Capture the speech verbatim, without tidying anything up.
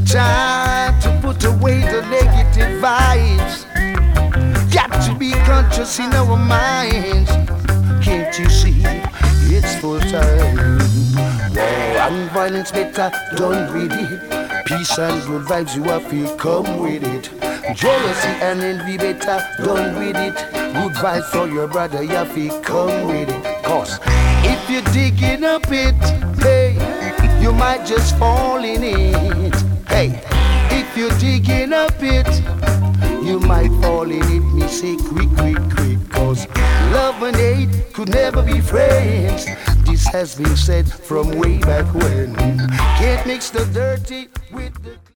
Time to put away the negative vibes. Got to be conscious in our minds. Can't you see it's full time? War and violence better done with it. Peace and good vibes you have to come with it. Jealousy and envy better done with it. Good vibes for your brother you have to come with it. Cause if you're digging a pit, hey, you might just fall in it. Hey, if you're digging a pit, you might fall in it. Me say quick, quick, quick. Cause love and hate could never be friends. This has been said from way back when. Can't mix the dirty with the